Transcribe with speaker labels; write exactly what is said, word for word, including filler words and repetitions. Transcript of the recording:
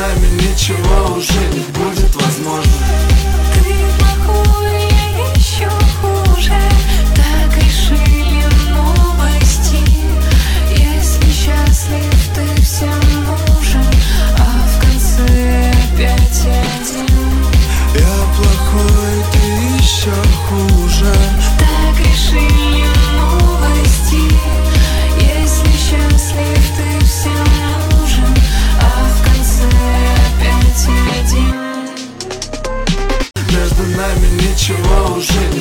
Speaker 1: нами ничего уже не будет возможно.
Speaker 2: Ты плохой, я еще хуже. Так решили новости. Если счастлив, ты всем нужен, а в конце опять один.
Speaker 1: Я плохой, ты еще хуже.
Speaker 2: Так решили новости. Если счастлив, ты всем нужен, а в конце опять один.
Speaker 1: Между нами ничего уже